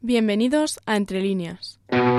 Bienvenidos a Entre Líneas.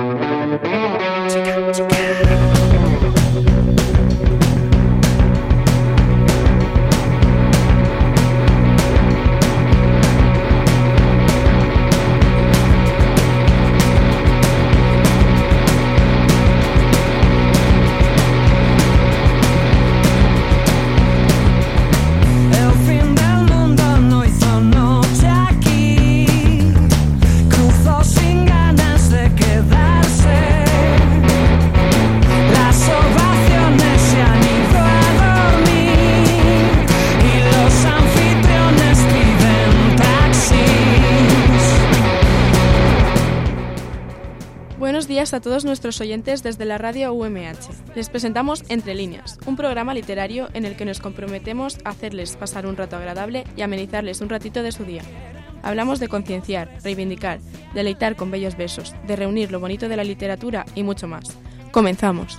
Buenos días a todos nuestros oyentes desde la radio UMH. Les presentamos Entre Líneas, un programa literario en el que nos comprometemos a hacerles pasar un rato agradable y amenizarles un ratito de su día. Hablamos de concienciar, reivindicar, deleitar con bellos versos, de reunir lo bonito de la literatura y mucho más. ¡Comenzamos!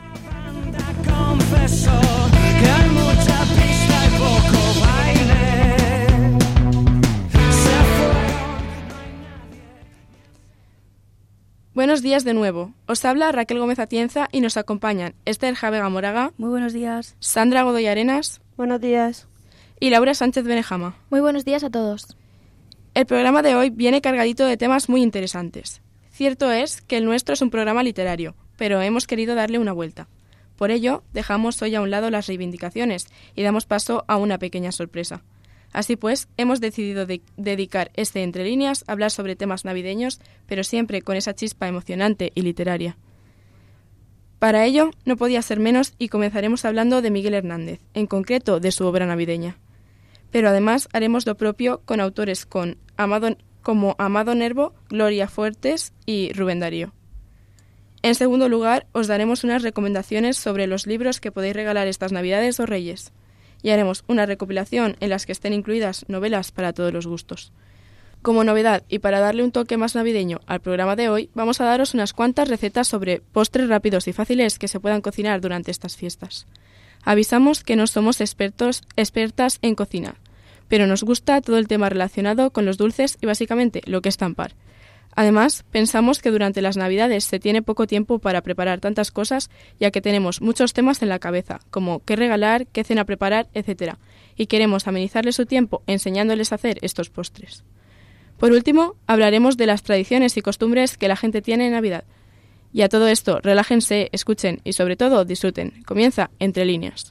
Buenos días de nuevo. Os habla Raquel Gómez Atienza y nos acompañan Esther Javega Moraga. Muy buenos días. Sandra Godoy Arenas. Buenos días. Y Laura Sánchez Benejama. Muy buenos días a todos. El programa de hoy viene cargadito de temas muy interesantes. Cierto es que el nuestro es un programa literario, pero hemos querido darle una vuelta. Por ello, dejamos hoy a un lado las reivindicaciones y damos paso a una pequeña sorpresa. Así pues, hemos decidido dedicar este Entre Líneas a hablar sobre temas navideños, pero siempre con esa chispa emocionante y literaria. Para ello, no podía ser menos y comenzaremos hablando de Miguel Hernández, en concreto de su obra navideña. Pero además haremos lo propio con autores como Amado Nervo, Gloria Fuertes y Rubén Darío. En segundo lugar, os daremos unas recomendaciones sobre los libros que podéis regalar estas Navidades o Reyes. Y haremos una recopilación en las que estén incluidas novelas para todos los gustos. Como novedad y para darle un toque más navideño al programa de hoy, vamos a daros unas cuantas recetas sobre postres rápidos y fáciles que se puedan cocinar durante estas fiestas. Avisamos que no somos expertas en cocina, pero nos gusta todo el tema relacionado con los dulces y básicamente lo que es estampar. Además, pensamos que durante las Navidades se tiene poco tiempo para preparar tantas cosas, ya que tenemos muchos temas en la cabeza, como qué regalar, qué cena preparar, etc. Y queremos amenizarles su tiempo enseñándoles a hacer estos postres. Por último, hablaremos de las tradiciones y costumbres que la gente tiene en Navidad. Y a todo esto, relájense, escuchen y sobre todo disfruten. Comienza Entre Líneas.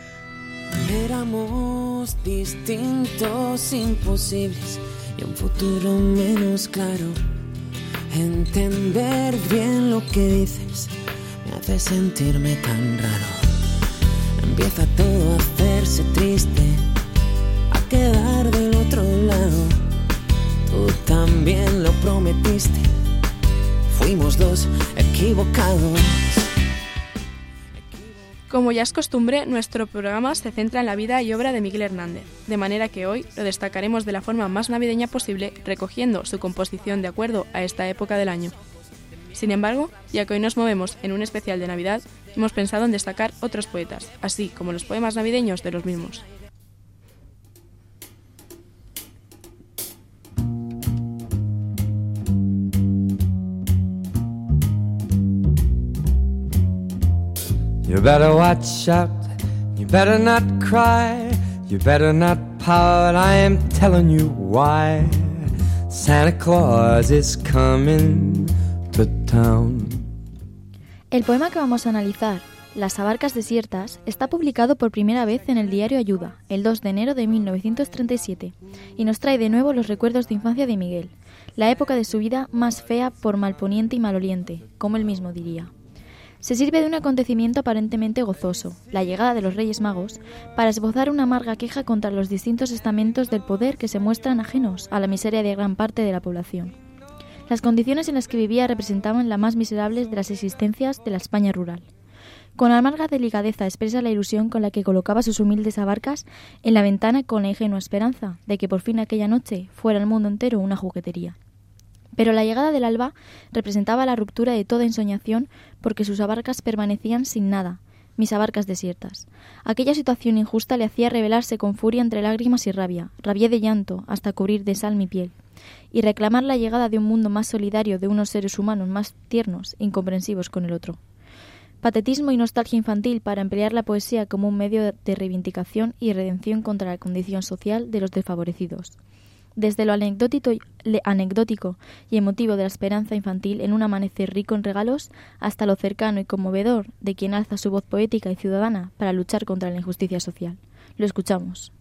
Éramos distintos, imposibles y un futuro menos claro. Entender bien lo que dices me hace sentirme tan raro. Empieza todo a hacerse triste, a quedar del otro lado. Tú también lo prometiste, fuimos dos equivocados. Como ya es costumbre, nuestro programa se centra en la vida y obra de Miguel Hernández, de manera que hoy lo destacaremos de la forma más navideña posible, recogiendo su composición de acuerdo a esta época del año. Sin embargo, ya que hoy nos movemos en un especial de Navidad, hemos pensado en destacar otros poetas, así como los poemas navideños de los mismos. You better watch out, you better not cry, you better not pout, I am telling you why. Santa Claus is coming to town. El poema que vamos a analizar, Las abarcas desiertas, está publicado por primera vez en el diario Ayuda, el 2 de enero de 1937, y nos trae de nuevo los recuerdos de infancia de Miguel, la época de su vida más fea por malponiente y maloliente, como él mismo diría. Se sirve de un acontecimiento aparentemente gozoso, la llegada de los Reyes Magos, para esbozar una amarga queja contra los distintos estamentos del poder que se muestran ajenos a la miseria de gran parte de la población. Las condiciones en las que vivía representaban las más miserables de las existencias de la España rural. Con amarga delicadeza expresa la ilusión con la que colocaba sus humildes abarcas en la ventana con la ingenua esperanza de que por fin aquella noche fuera el mundo entero una juguetería. Pero la llegada del alba representaba la ruptura de toda ensoñación porque sus abarcas permanecían sin nada, mis abarcas desiertas. Aquella situación injusta le hacía rebelarse con furia entre lágrimas y rabia, rabié de llanto hasta cubrir de sal mi piel. y reclamar la llegada de un mundo más solidario, de unos seres humanos más tiernos e incomprensivos con el otro. Patetismo y nostalgia infantil para emplear la poesía como un medio de reivindicación y redención contra la condición social de los desfavorecidos. Desde lo anecdótico y emotivo de la esperanza infantil en un amanecer rico en regalos, hasta lo cercano y conmovedor de quien alza su voz poética y ciudadana para luchar contra la injusticia social. Lo escuchamos.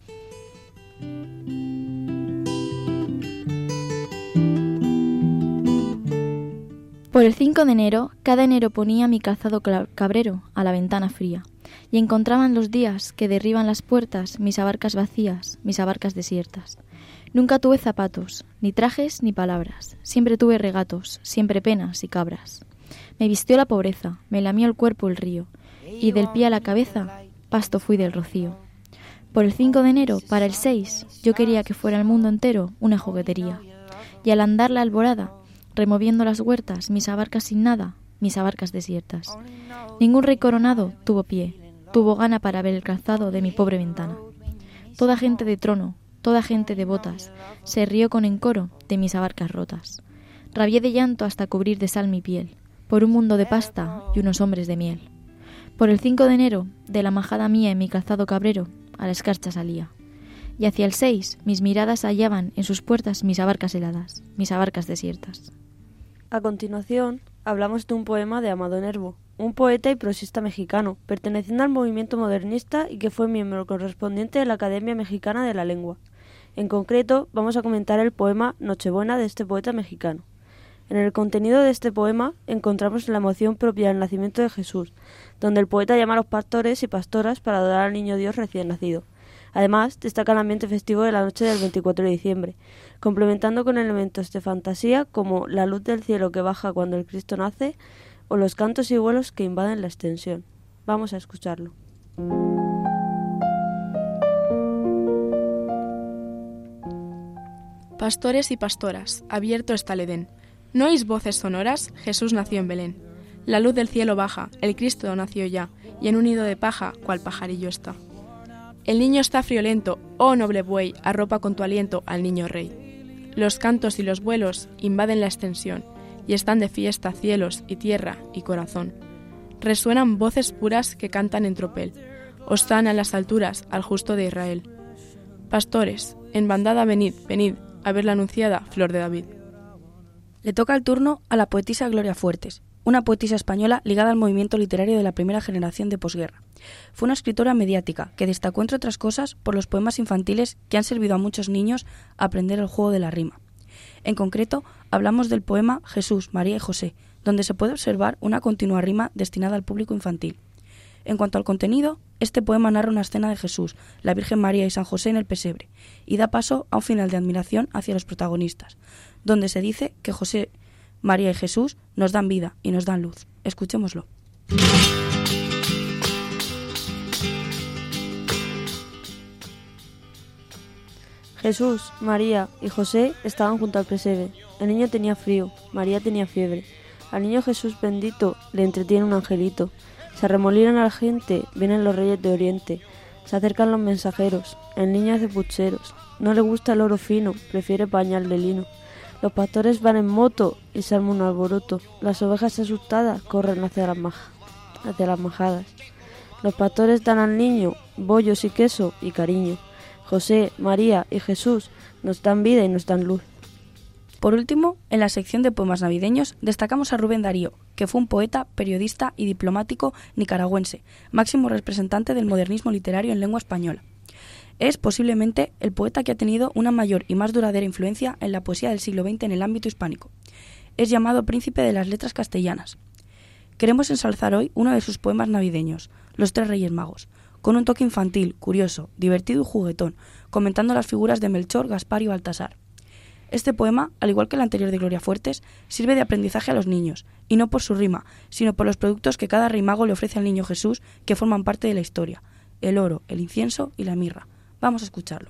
Por el 5 de enero, cada enero ponía mi calzado cabrero a la ventana fría, y encontraban los días que derriban las puertas mis abarcas vacías, mis abarcas desiertas. Nunca tuve zapatos, ni trajes, ni palabras, siempre tuve regatos, siempre penas y cabras. Me vistió la pobreza, me lamió el cuerpo el río, y del pie a la cabeza, pasto fui del rocío. Por el 5 de enero, para el 6, yo quería que fuera el mundo entero una juguetería, y al andar la alborada, removiendo las huertas, mis abarcas sin nada, mis abarcas desiertas. Ningún rey coronado tuvo pie, tuvo gana para ver el calzado de mi pobre ventana. Toda gente de trono, toda gente de botas, se rió con encoro de mis abarcas rotas. Rabié de llanto hasta cubrir de sal mi piel, por un mundo de pasta y unos hombres de miel. Por el 5 de enero, de la majada mía en mi calzado cabrero, a la escarcha salía. Y hacia el 6, mis miradas hallaban en sus puertas mis abarcas heladas, mis abarcas desiertas. A continuación, hablamos de un poema de Amado Nervo, un poeta y prosista mexicano, perteneciente al movimiento modernista y que fue miembro correspondiente de la Academia Mexicana de la Lengua. En concreto, vamos a comentar el poema Nochebuena de este poeta mexicano. En el contenido de este poema encontramos la emoción propia del nacimiento de Jesús, donde el poeta llama a los pastores y pastoras para adorar al niño Dios recién nacido. Además, destaca el ambiente festivo de la noche del 24 de diciembre, complementando con elementos de fantasía como la luz del cielo que baja cuando el Cristo nace o los cantos y vuelos que invaden la extensión. Vamos a escucharlo. Pastores y pastoras, abierto está el Edén. ¿No oís voces sonoras? Jesús nació en Belén. La luz del cielo baja, el Cristo nació ya, y en un nido de paja, cual pajarillo está. El niño está friolento, oh noble buey, arropa con tu aliento al niño rey. Los cantos y los vuelos invaden la extensión, y están de fiesta cielos y tierra y corazón. Resuenan voces puras que cantan en tropel, hostan a las alturas al justo de Israel. Pastores, en bandada venid, venid, a ver la anunciada flor de David. Le toca el turno a la poetisa Gloria Fuertes, una poetisa española ligada al movimiento literario de la primera generación de posguerra. Fue una escritora mediática que destacó, entre otras cosas, por los poemas infantiles que han servido a muchos niños a aprender el juego de la rima. En concreto, hablamos del poema Jesús, María y José, donde se puede observar una continua rima destinada al público infantil. En cuanto al contenido, este poema narra una escena de Jesús, la Virgen María y San José en el pesebre, y da paso a un final de admiración hacia los protagonistas, donde se dice que José, María y Jesús nos dan vida y nos dan luz. Escuchémoslo. Jesús, María y José estaban junto al pesebre. El niño tenía frío, María tenía fiebre. Al niño Jesús bendito le entretiene un angelito. Se arremolinan a la gente, vienen los reyes de Oriente. Se acercan los mensajeros, el niño hace pucheros. No le gusta el oro fino, prefiere pañal de lino. Los pastores van en moto y se arma un alboroto. Las ovejas asustadas corren hacia las majadas. Los pastores dan al niño bollos y queso y cariño. José, María y Jesús nos dan vida y nos dan luz. Por último, en la sección de poemas navideños destacamos a Rubén Darío, que fue un poeta, periodista y diplomático nicaragüense, máximo representante del modernismo literario en lengua española. Es posiblemente el poeta que ha tenido una mayor y más duradera influencia en la poesía del siglo XX en el ámbito hispánico. Es llamado príncipe de las letras castellanas. Queremos ensalzar hoy uno de sus poemas navideños, Los Tres Reyes Magos, con un toque infantil, curioso, divertido y juguetón, comentando las figuras de Melchor, Gaspar y Baltasar. Este poema, al igual que el anterior de Gloria Fuertes, sirve de aprendizaje a los niños, y no por su rima, sino por los productos que cada rey mago le ofrece al niño Jesús, que forman parte de la historia: el oro, el incienso y la mirra. Vamos a escucharlo.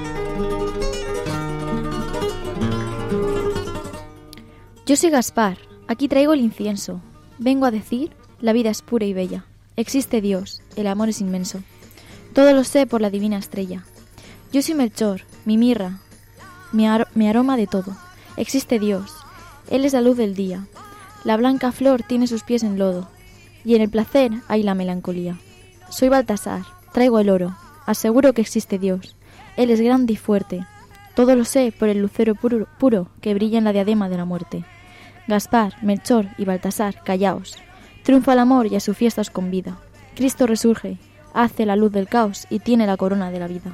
Yo soy Gaspar, aquí traigo el incienso. Vengo a decir, la vida es pura y bella. Existe Dios, el amor es inmenso. Todo lo sé por la divina estrella. Yo soy Melchor, mi mirra. mi aroma de todo. Existe Dios. Él es la luz del día. La blanca flor tiene sus pies en lodo. Y en el placer hay la melancolía. Soy Baltasar, traigo el oro. Aseguro que existe Dios. Él es grande y fuerte. Todo lo sé por el lucero puro que brilla en la diadema de la muerte. Gaspar, Melchor y Baltasar, callaos. Triunfa el amor y a su fiesta os convida. Cristo resurge, hace la luz del caos y tiene la corona de la vida.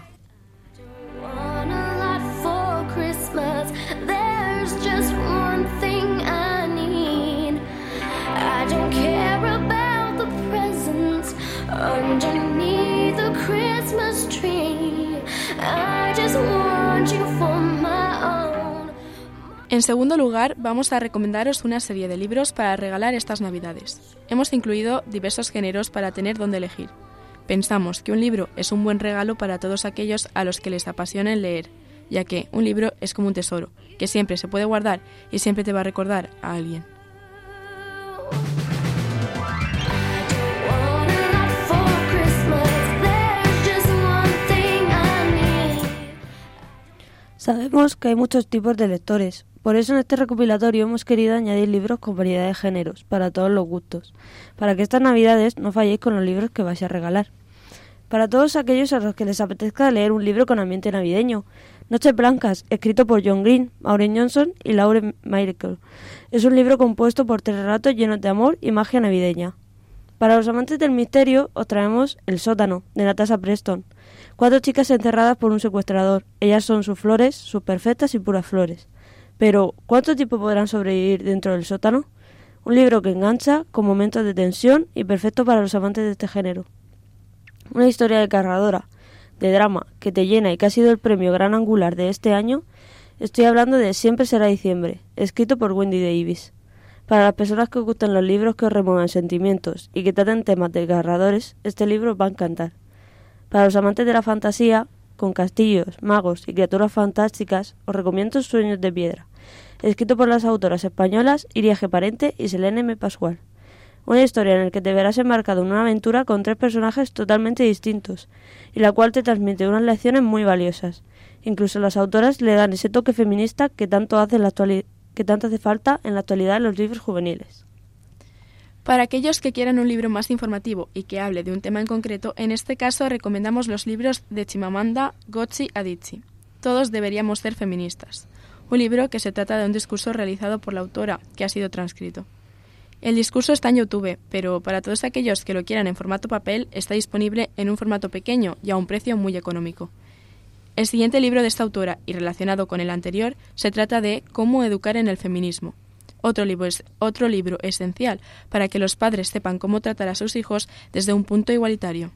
Underneath the Christmas tree, I just want you for my own. En segundo lugar, vamos a recomendaros una serie de libros para regalar estas Navidades. Hemos incluido diversos géneros para tener dónde elegir. Pensamos que un libro es un buen regalo para todos aquellos a los que les apasiona el leer, ya que un libro es como un tesoro, que siempre se puede guardar y siempre te va a recordar a alguien. Sabemos que hay muchos tipos de lectores, por eso en este recopilatorio hemos querido añadir libros con variedad de géneros, para todos los gustos, para que estas Navidades no falléis con los libros que vais a regalar. Para todos aquellos a los que les apetezca leer un libro con ambiente navideño, Noches Blancas, escrito por John Green, Maureen Johnson y Laura Myrick. Es un libro compuesto por 3 relatos llenos de amor y magia navideña. Para los amantes del misterio, os traemos El sótano, de Natasha Preston. 4 chicas encerradas por un secuestrador. Ellas son sus flores, sus perfectas y puras flores. Pero, ¿cuánto tiempo podrán sobrevivir dentro del sótano? Un libro que engancha, con momentos de tensión y perfecto para los amantes de este género. Una historia desgarradora, de drama, que te llena y que ha sido el premio gran angular de este año. Estoy hablando de Siempre será diciembre, escrito por Wendy Davis. Para las personas que os gustan los libros que os remuevan sentimientos y que traten temas desgarradores, este libro os va a encantar. Para los amantes de la fantasía, con castillos, magos y criaturas fantásticas, os recomiendo Sueños de piedra, escrito por las autoras españolas Iria G. Parente y Selene M. Pascual. Una historia en la que te verás embarcado en una aventura con 3 personajes totalmente distintos, y la cual te transmite unas lecciones muy valiosas. Incluso las autoras le dan ese toque feminista que tanto hace falta en la actualidad en los libros juveniles. Para aquellos que quieran un libro más informativo y que hable de un tema en concreto, en este caso recomendamos los libros de Chimamanda Ngozi Adichie. Todos deberíamos ser feministas. Un libro que se trata de un discurso realizado por la autora, que ha sido transcrito. El discurso está en YouTube, pero para todos aquellos que lo quieran en formato papel, está disponible en un formato pequeño y a un precio muy económico. El siguiente libro de esta autora, y relacionado con el anterior, se trata de Cómo educar en el feminismo. Otro libro esencial para que los padres sepan cómo tratar a sus hijos desde un punto igualitario.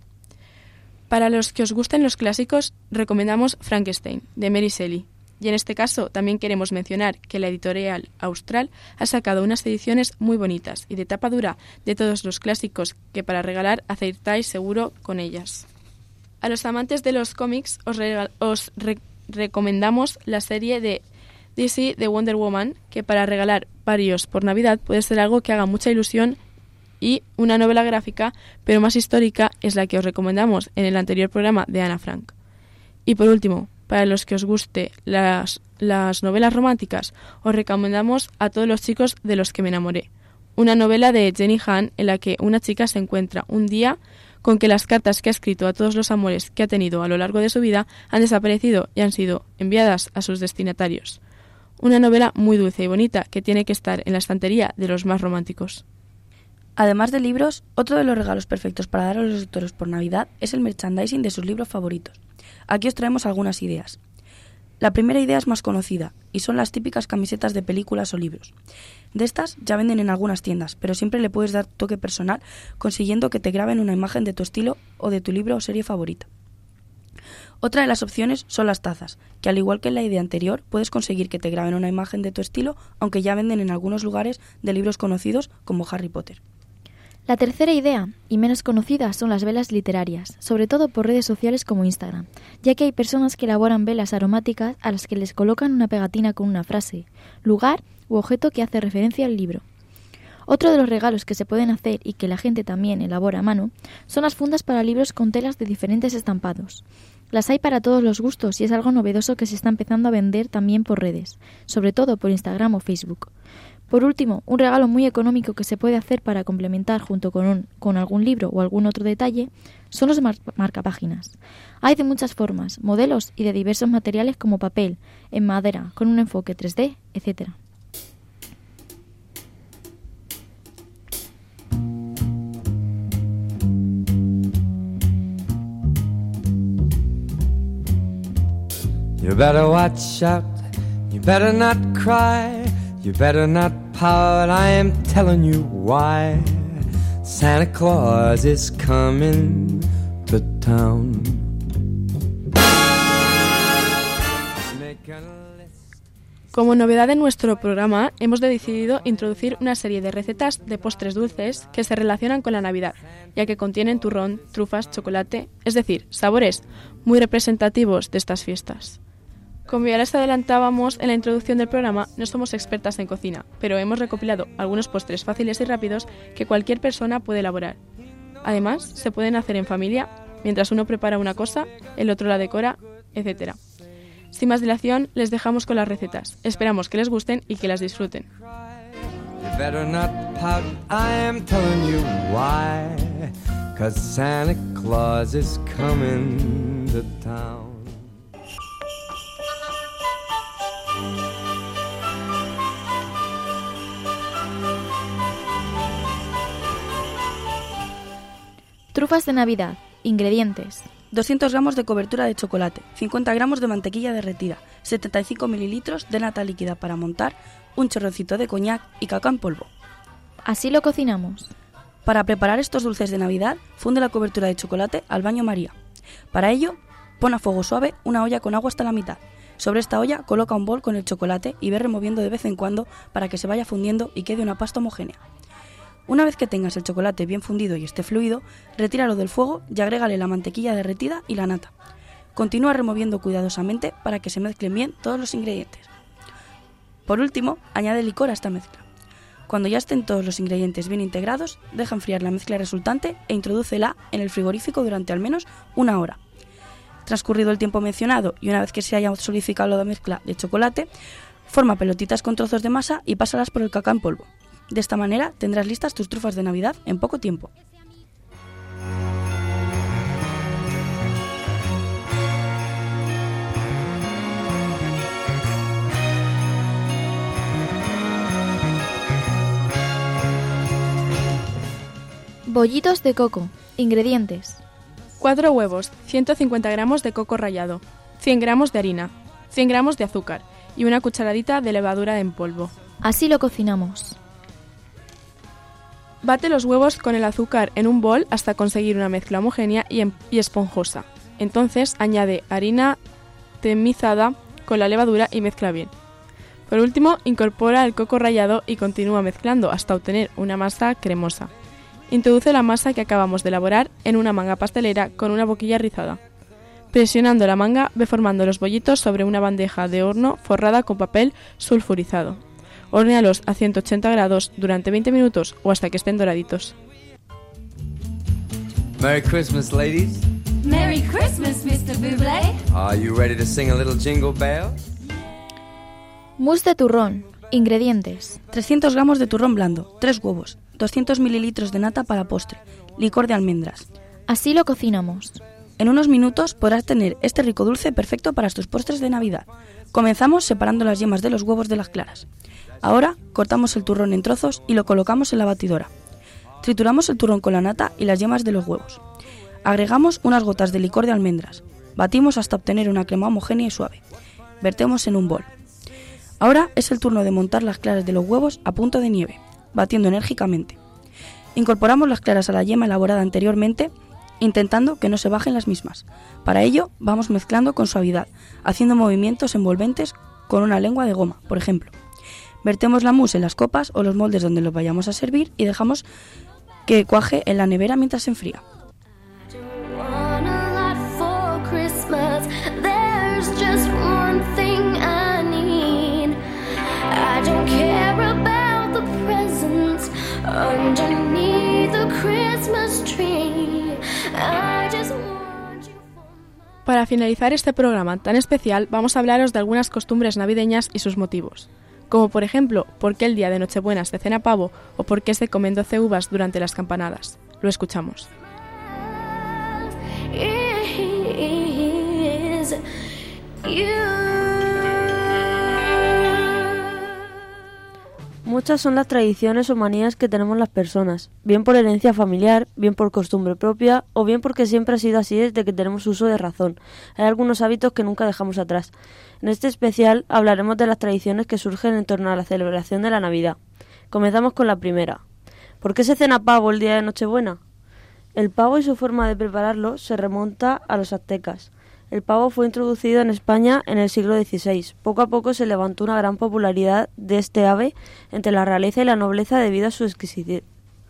Para los que os gusten los clásicos, recomendamos Frankenstein, de Mary Shelley. Y en este caso también queremos mencionar que la editorial Austral ha sacado unas ediciones muy bonitas y de tapa dura de todos los clásicos que para regalar acertáis seguro con ellas. A los amantes de los cómics os recomendamos la serie de DC de Wonder Woman, que para regalar varios por Navidad puede ser algo que haga mucha ilusión, y una novela gráfica, pero más histórica, es la que os recomendamos en el anterior programa de Ana Frank. Y por último, para los que os guste las novelas románticas, os recomendamos A todos los chicos de los que me enamoré, una novela de Jenny Han en la que una chica se encuentra un día con que las cartas que ha escrito a todos los amores que ha tenido a lo largo de su vida han desaparecido y han sido enviadas a sus destinatarios. Una novela muy dulce y bonita que tiene que estar en la estantería de los más románticos. Además de libros, otro de los regalos perfectos para dar a los lectores por Navidad es el merchandising de sus libros favoritos. Aquí os traemos algunas ideas. La primera idea es más conocida y son las típicas camisetas de películas o libros. De estas ya venden en algunas tiendas, pero siempre le puedes dar toque personal consiguiendo que te graben una imagen de tu estilo o de tu libro o serie favorita. Otra de las opciones son las tazas, que al igual que en la idea anterior puedes conseguir que te graben una imagen de tu estilo, aunque ya venden en algunos lugares de libros conocidos como Harry Potter. La tercera idea, y menos conocida, son las velas literarias, sobre todo por redes sociales como Instagram, ya que hay personas que elaboran velas aromáticas a las que les colocan una pegatina con una frase, lugar u objeto que hace referencia al libro. Otro de los regalos que se pueden hacer y que la gente también elabora a mano son las fundas para libros con telas de diferentes estampados. Las hay para todos los gustos y es algo novedoso que se está empezando a vender también por redes, sobre todo por Instagram o Facebook. Por último, un regalo muy económico que se puede hacer para complementar junto con algún libro o algún otro detalle son los marcapáginas. Hay de muchas formas, modelos y de diversos materiales como papel, en madera, con un enfoque 3D, etc. You better watch out, you better not cry, you better not pout, I am telling you why. Santa Claus is coming to town. Como novedad en nuestro programa, hemos decidido introducir una serie de recetas de postres dulces que se relacionan con la Navidad, ya que contienen turrón, trufas, chocolate, es decir, sabores muy representativos de estas fiestas. Como ya les adelantábamos en la introducción del programa, no somos expertas en cocina, pero hemos recopilado algunos postres fáciles y rápidos que cualquier persona puede elaborar. Además, se pueden hacer en familia, mientras uno prepara una cosa, el otro la decora, etc. Sin más dilación, les dejamos con las recetas. Esperamos que les gusten y que las disfruten. You better not pout, I am telling you why, 'cause Santa Claus is coming to town. Trufas de Navidad. Ingredientes: 200 gramos de cobertura de chocolate, 50 gramos de mantequilla derretida, 75 mililitros de nata líquida para montar, un chorrocito de coñac y cacao en polvo. Así lo cocinamos. Para preparar estos dulces de Navidad, funde la cobertura de chocolate al baño María. Para ello, pon a fuego suave una olla con agua hasta la mitad. Sobre esta olla coloca un bol con el chocolate y ve removiendo de vez en cuando para que se vaya fundiendo y quede una pasta homogénea. Una vez que tengas el chocolate bien fundido y esté fluido, retíralo del fuego y agrégale la mantequilla derretida y la nata. Continúa removiendo cuidadosamente para que se mezclen bien todos los ingredientes. Por último, añade licor a esta mezcla. Cuando ya estén todos los ingredientes bien integrados, deja enfriar la mezcla resultante e introdúcela en el frigorífico durante al menos 1 hora. Transcurrido el tiempo mencionado y una vez que se haya solidificado la mezcla de chocolate, forma pelotitas con trozos de masa y pásalas por el cacao en polvo. De esta manera tendrás listas tus trufas de Navidad en poco tiempo. Bollitos de coco. Ingredientes: 4 huevos, 150 gramos de coco rallado, 100 gramos de harina, 100 gramos de azúcar y una cucharadita de levadura en polvo. Así lo cocinamos. Bate los huevos con el azúcar en un bol hasta conseguir una mezcla homogénea y esponjosa. Entonces añade harina temizada con la levadura y mezcla bien. Por último, incorpora el coco rallado y continúa mezclando hasta obtener una masa cremosa. Introduce la masa que acabamos de elaborar en una manga pastelera con una boquilla rizada. Presionando la manga, ve formando los bollitos sobre una bandeja de horno forrada con papel sulfurizado. Hornéalos a 180 grados durante 20 minutos o hasta que estén doraditos. Merry Christmas, ladies. Merry Christmas, Mr. Bublé. Are you ready to sing a little jingle bell? Mousse de turrón. Ingredientes: 300 gramos de turrón blando, 3 huevos, 200 mililitros de nata para postre, licor de almendras. Así lo cocinamos. En unos minutos podrás tener este rico dulce perfecto para tus postres de Navidad. Comenzamos separando las yemas de los huevos de las claras. Ahora cortamos el turrón en trozos y lo colocamos en la batidora. Trituramos el turrón con la nata y las yemas de los huevos. Agregamos unas gotas de licor de almendras. Batimos hasta obtener una crema homogénea y suave. Vertemos en un bol. Ahora es el turno de montar las claras de los huevos a punto de nieve, batiendo enérgicamente. Incorporamos las claras a la yema elaborada anteriormente, intentando que no se bajen las mismas. Para ello, vamos mezclando con suavidad, haciendo movimientos envolventes con una lengua de goma, por ejemplo. Vertemos la mousse en las copas o los moldes donde los vayamos a servir y dejamos que cuaje en la nevera mientras se enfría. Para finalizar este programa tan especial, vamos a hablaros de algunas costumbres navideñas y sus motivos. Como por ejemplo, por qué el día de Nochebuena se cena pavo o por qué se comen 12 uvas durante las campanadas. Lo escuchamos. Muchas son las tradiciones o manías que tenemos las personas, bien por herencia familiar, bien por costumbre propia o bien porque siempre ha sido así desde que tenemos uso de razón. Hay algunos hábitos que nunca dejamos atrás. En este especial hablaremos de las tradiciones que surgen en torno a la celebración de la Navidad. Comenzamos con la primera. ¿Por qué se cena pavo el día de Nochebuena? El pavo y su forma de prepararlo se remonta a los aztecas. El pavo fue introducido en España en el siglo XVI. Poco a poco se levantó una gran popularidad de este ave entre la realeza y la nobleza debido a su exquisitez.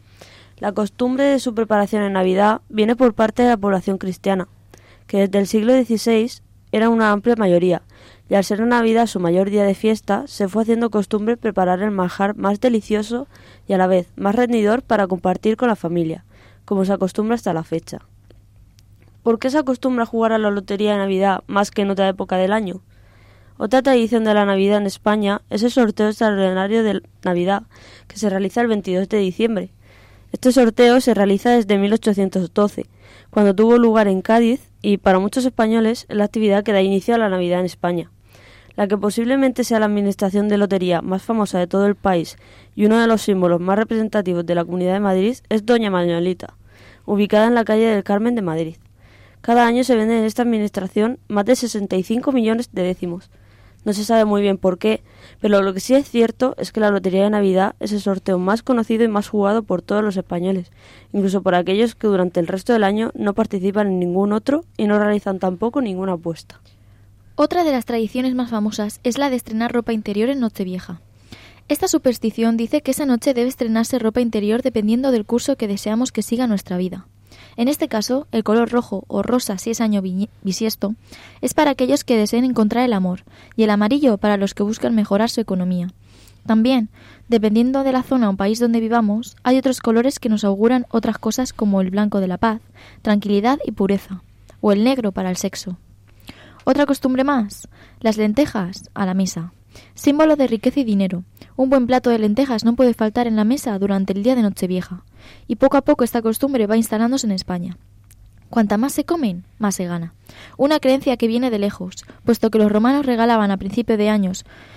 La costumbre de su preparación en Navidad viene por parte de la población cristiana, que desde el siglo XVI era una amplia mayoría, y al ser Navidad su mayor día de fiesta, se fue haciendo costumbre preparar el manjar más delicioso y a la vez más rendidor para compartir con la familia, como se acostumbra hasta la fecha. ¿Por qué se acostumbra a jugar a la lotería de Navidad más que en otra época del año? Otra tradición de la Navidad en España es el sorteo extraordinario de Navidad, que se realiza el 22 de diciembre. Este sorteo se realiza desde 1812, cuando tuvo lugar en Cádiz, y para muchos españoles es la actividad que da inicio a la Navidad en España. La que posiblemente sea la administración de lotería más famosa de todo el país y uno de los símbolos más representativos de la Comunidad de Madrid es Doña Manuelita, ubicada en la calle del Carmen de Madrid. Cada año se venden en esta administración más de 65 millones de décimos. No se sabe muy bien por qué, pero lo que sí es cierto es que la Lotería de Navidad es el sorteo más conocido y más jugado por todos los españoles, incluso por aquellos que durante el resto del año no participan en ningún otro y no realizan tampoco ninguna apuesta. Otra de las tradiciones más famosas es la de estrenar ropa interior en Nochevieja. Esta superstición dice que esa noche debe estrenarse ropa interior dependiendo del curso que deseamos que siga nuestra vida. En este caso, el color rojo o rosa si es año bisiesto es para aquellos que deseen encontrar el amor y el amarillo para los que buscan mejorar su economía. También, dependiendo de la zona o país donde vivamos, hay otros colores que nos auguran otras cosas como el blanco de la paz, tranquilidad y pureza, o el negro para el sexo. Otra costumbre más, las lentejas a la mesa. Símbolo de riqueza y dinero. Un buen plato de lentejas no puede faltar en la mesa durante el día de Nochevieja. Y poco a poco esta costumbre va instalándose en España. Cuanta más se comen, más se gana. Una creencia que viene de lejos, puesto que los romanos regalaban a principio de año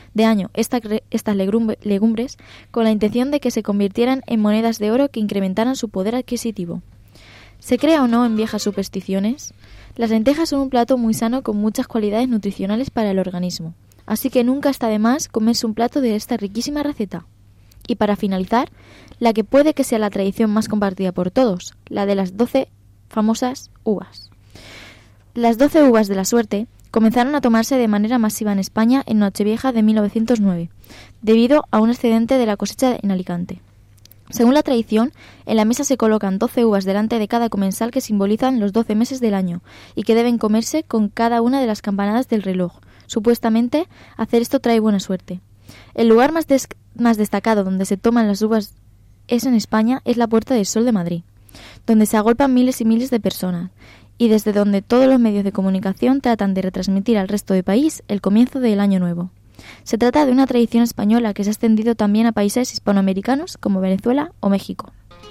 estas legumbres con la intención de que se convirtieran en monedas de oro que incrementaran su poder adquisitivo. ¿Se crea o no en viejas supersticiones? Las lentejas son un plato muy sano con muchas cualidades nutricionales para el organismo. Así que nunca está de más comerse un plato de esta riquísima receta. Y para finalizar, la que puede que sea la tradición más compartida por todos, la de las 12 famosas uvas. Las 12 uvas de la suerte comenzaron a tomarse de manera masiva en España en Nochevieja de 1909, debido a un excedente de la cosecha en Alicante. Según la tradición, en la mesa se colocan 12 uvas delante de cada comensal que simbolizan los 12 meses del año y que deben comerse con cada una de las campanadas del reloj. Supuestamente, hacer esto trae buena suerte. El lugar más destacado donde se toman las uvas en España es la Puerta del Sol de Madrid, donde se agolpan miles y miles de personas y desde donde todos los medios de comunicación tratan de retransmitir al resto del país el comienzo del Año Nuevo. Se trata de una tradición española que se ha extendido también a países hispanoamericanos como Venezuela o México.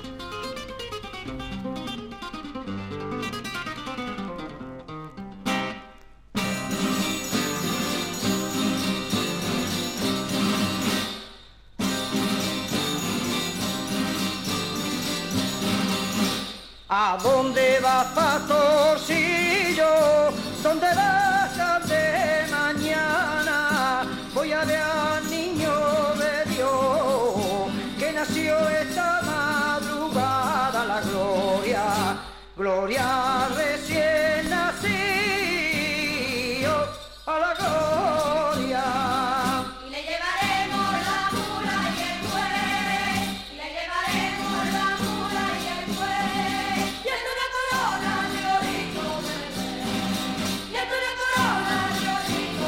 ¿A dónde vas, pastorcillo? ¿Dónde vas de mañana? Voy a ver al niño de Dios que nació esta madrugada, la gloria, gloria recién nacido, a la gloria. Y le llevaremos la mula y el buey, y le llevaremos la mula y el buey, y esto una corona de orito verde, y esto una corona de orito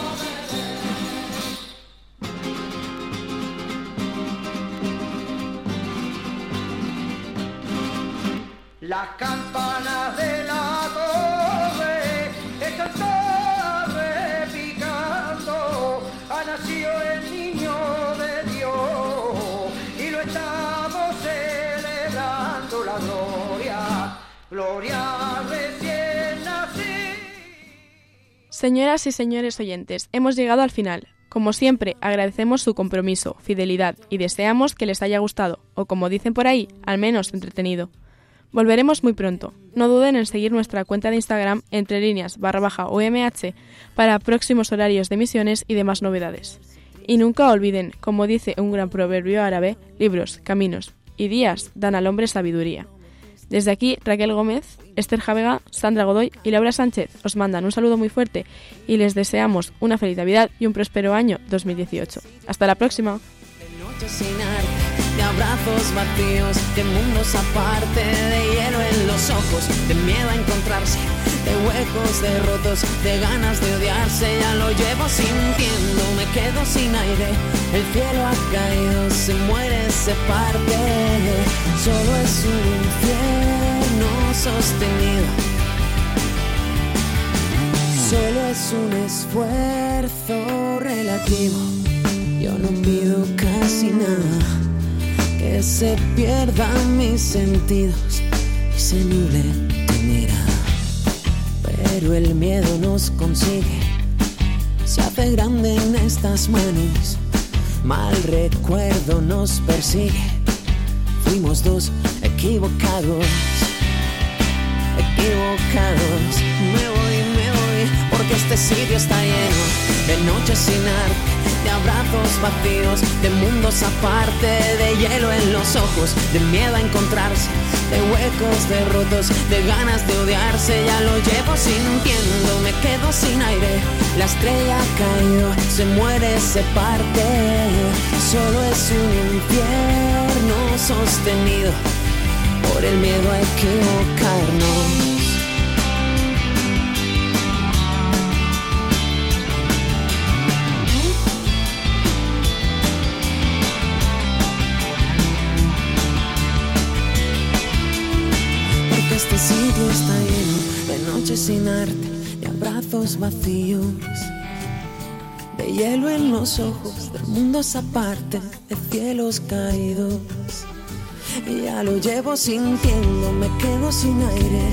verde. Las campanas de la torre están está repicando, ha nacido el niño de Dios y lo estamos celebrando la gloria, gloria recién nacida. Señoras y señores oyentes, hemos llegado al final. Como siempre, agradecemos su compromiso, fidelidad y deseamos que les haya gustado, o como dicen por ahí, al menos entretenido. Volveremos muy pronto. No duden en seguir nuestra cuenta de Instagram _OMH para próximos horarios de emisiones y demás novedades. Y nunca olviden, como dice un gran proverbio árabe, libros, caminos y días dan al hombre sabiduría. Desde aquí, Raquel Gómez, Esther Javega, Sandra Godoy y Laura Sánchez os mandan un saludo muy fuerte y les deseamos una feliz Navidad y un próspero año 2018. ¡Hasta la próxima! De abrazos vacíos, de mundos aparte, de hielo en los ojos, de miedo a encontrarse, de huecos, de rotos, de ganas de odiarse. Ya lo llevo sintiendo, me quedo sin aire. El cielo ha caído, se muere, se parte. Solo es un infierno sostenido. Solo es un esfuerzo relativo. Yo no pido casi nada, que se pierdan mis sentidos y se nuble tu mirada. Pero el miedo nos consigue, se hace grande en estas manos. Mal recuerdo nos persigue, fuimos dos equivocados. Me voy, porque este sitio está lleno de noches sin arte, de abrazos vacíos, de mundos aparte, de hielo en los ojos, de miedo a encontrarse, de huecos, de rotos, de ganas de odiarse. Ya lo llevo sintiendo, me quedo sin aire. La estrella ha caído, se muere, se parte. Solo es un infierno sostenido por el miedo a equivocarnos. Este sitio está lleno de noches sin arte, de abrazos vacíos, de hielo en los ojos, de mundos aparte, de cielos caídos. Y ya lo llevo sintiendo, me quedo sin aire.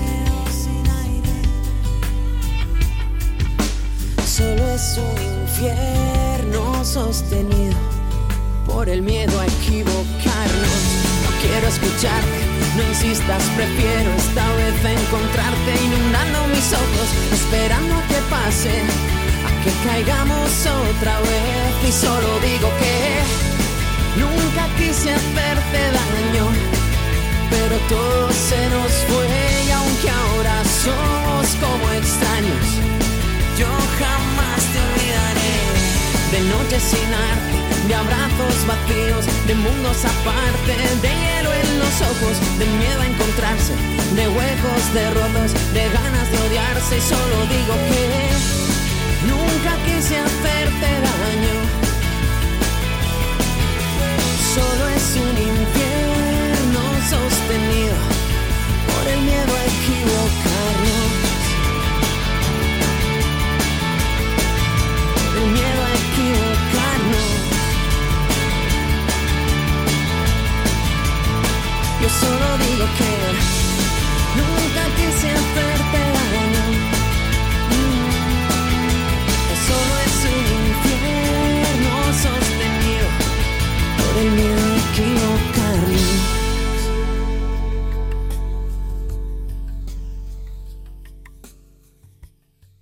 Solo es un infierno sostenido por el miedo a equivocarnos. No quiero escucharte, no insistas, prefiero esta vez encontrarte inundando mis ojos, esperando a que pase, a que caigamos otra vez. Y solo digo que nunca quise hacerte daño, pero todo se nos fue y aunque ahora somos como extraños, yo jamás te olvidaré. De noches sin arte, de abrazos vacíos, de mundos aparte, de hielo en los ojos, de miedo a encontrarse, de huecos, de rotos, de ganas de odiarse. Y solo digo que nunca quise hacerte daño. Solo es un infierno sostenido por el miedo a equivocarnos. El miedo a equivocarnos. Yo solo digo que nunca quise hacerte